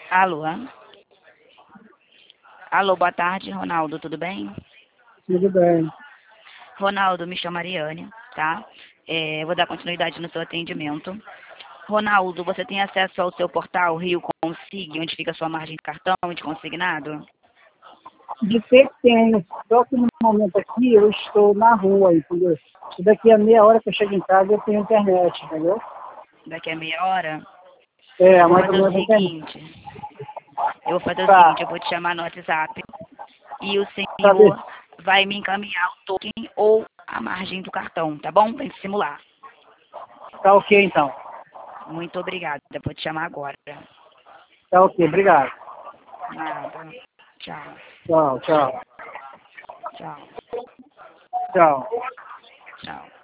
Alô? Alô, boa tarde, Ronaldo, tudo bem? Tudo bem. Ronaldo, me chamo Mariane, tá? Vou dar continuidade no seu atendimento. Ronaldo, você tem acesso ao seu portal Rio Consig, onde fica a sua margem de cartão de consignado? De ter tenho, só que no momento aqui eu estou na rua, entendeu? E daqui a meia hora que eu chego em casa eu tenho internet, entendeu? Daqui a meia hora? É, Eu vou mais ou fazer o menos a internet. seguinte. Tá, Eu vou te chamar no WhatsApp e o sabe? senhor vai me encaminhar o token ou a margem do cartão, tá bom? Pra gente simular. Tá ok então. Muito obrigada. Vou te chamar agora. Tá ok, obrigado. Nada. Tchau. Tchau, tchau. Tchau. Tchau. Tchau.